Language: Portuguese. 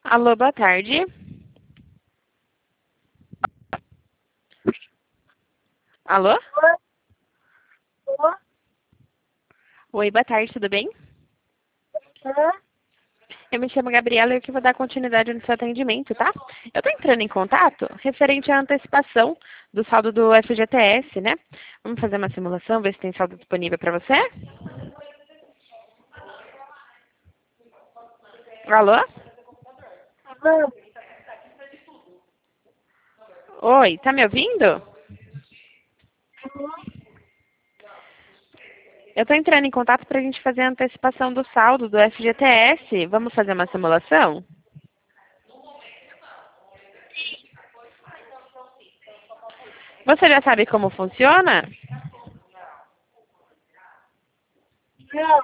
Alô, boa tarde. Alô? Alô? Oi, boa tarde, tudo bem? Hã? Eu me chamo Gabriela e eu que vou dar continuidade no seu atendimento, tá? Eu tô entrando em contato referente à antecipação do saldo do FGTS, né? Vamos fazer uma simulação, ver se tem saldo disponível para você? Alô? Alô? Oi, tá me ouvindo? Eu tô entrando em contato pra gente fazer a antecipação do saldo do FGTS. Vamos fazer uma simulação? Você já sabe como funciona? Não.